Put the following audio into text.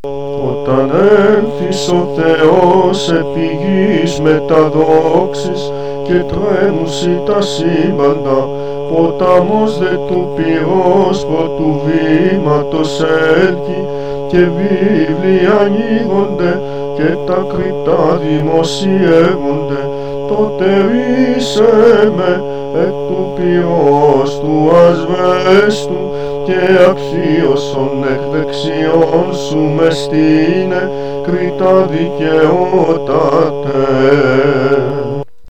Όταν έλθεις ο Θεός επί γης με τα δόξης και τρέμουσι τα σύμπαντα, ποταμός δε του πυρός προτού βήματος έλκει και βίβλοι ανοίγονται και τα κρυπτά δημοσιεύονται, τότε ρίσε με εκ του πυρός του ασβέστου και αξίωσον εκ δεξιών σου μεστήνε κριτά δικαιότατε.